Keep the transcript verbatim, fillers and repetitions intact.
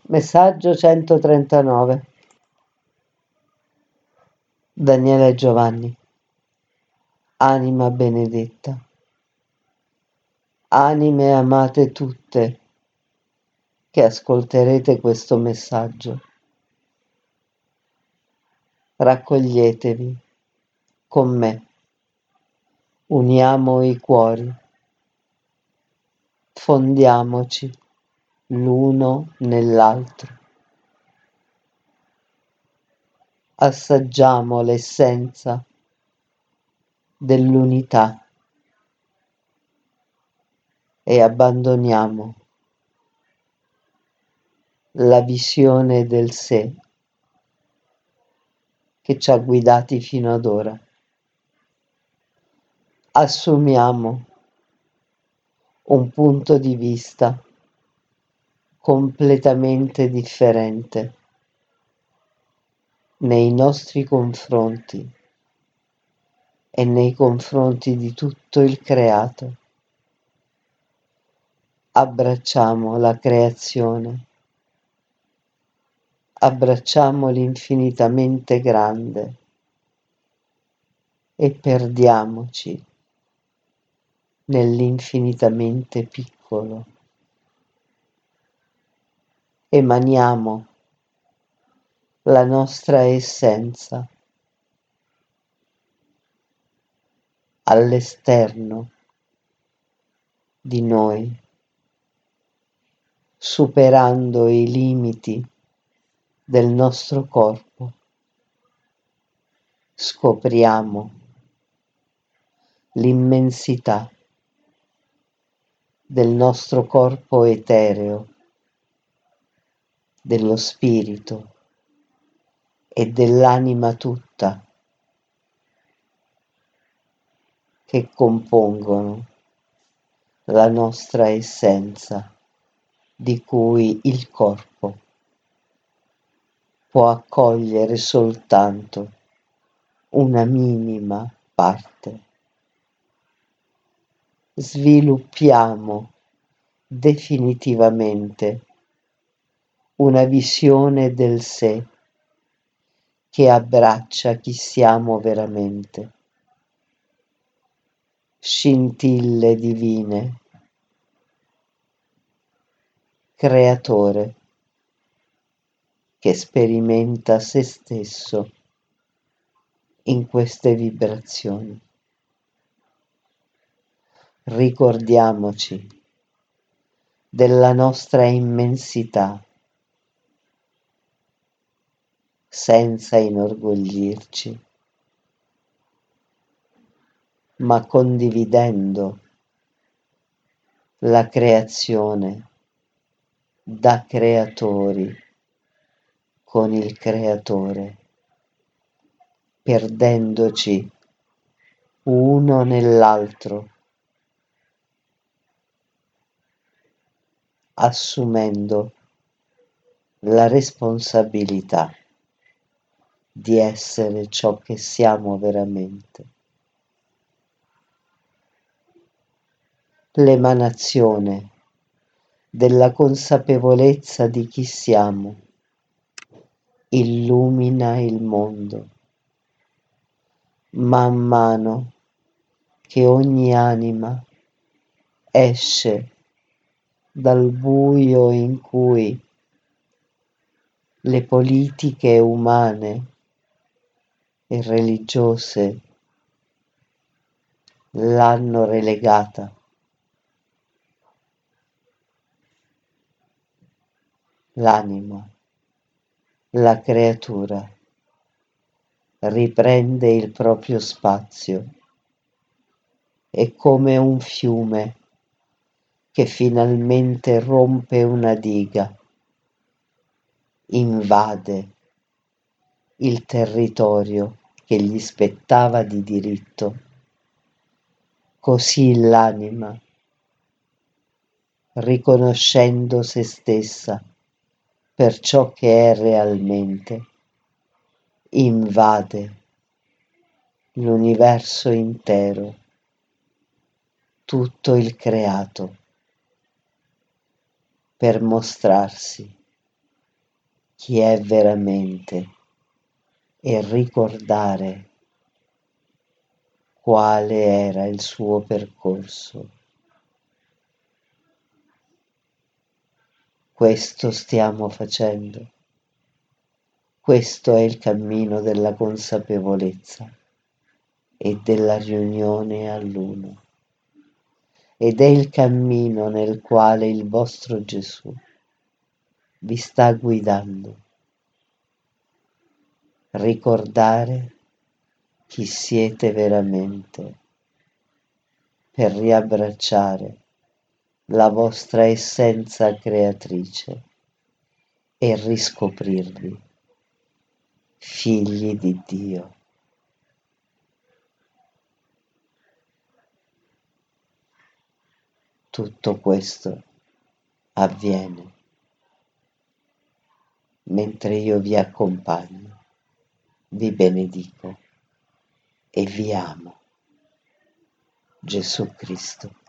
Messaggio centotrentanove. Daniele Giovanni. Anima benedetta. Anime amate tutte che ascolterete questo messaggio. Raccoglietevi con me. Uniamo i cuori. Fondiamoci l'uno nell'altro. Assaggiamo l'essenza dell'unità e abbandoniamo la visione del sé che ci ha guidati fino ad ora. Assumiamo un punto di vista completamente differente nei nostri confronti e nei confronti di tutto il creato. Abbracciamo la creazione, abbracciamo l'infinitamente grande e perdiamoci nell'infinitamente piccolo. Emaniamo la nostra essenza all'esterno di noi, superando i limiti del nostro corpo. Scopriamo l'immensità del nostro corpo etereo, dello spirito e dell'anima tutta che compongono la nostra essenza, di cui il corpo può accogliere soltanto una minima parte. Sviluppiamo definitivamente una visione del sé che abbraccia chi siamo veramente. Scintille divine, creatore che sperimenta se stesso in queste vibrazioni. Ricordiamoci della nostra immensità senza inorgoglirci, ma condividendo la creazione da creatori con il creatore, perdendoci uno nell'altro, assumendo la responsabilità di essere ciò che siamo veramente. L'emanazione della consapevolezza di chi siamo illumina il mondo. Man mano che ogni anima esce dal buio in cui le politiche umane e religiose l'hanno relegata. L'anima, la creatura, riprende il proprio spazio e come un fiume che finalmente rompe una diga, invade il territorio che gli spettava di diritto. Così l'anima, riconoscendo se stessa per ciò che è realmente, invade l'universo intero, tutto il creato, per mostrarsi chi è veramente e ricordare quale era il suo percorso. Questo stiamo facendo. Questo è il cammino della consapevolezza e della riunione all'uno. Ed è il cammino nel quale il vostro Gesù vi sta guidando. Ricordare chi siete veramente per riabbracciare la vostra essenza creatrice e riscoprirvi figli di Dio. Tutto questo avviene mentre io vi accompagno, vi benedico e vi amo. Gesù Cristo.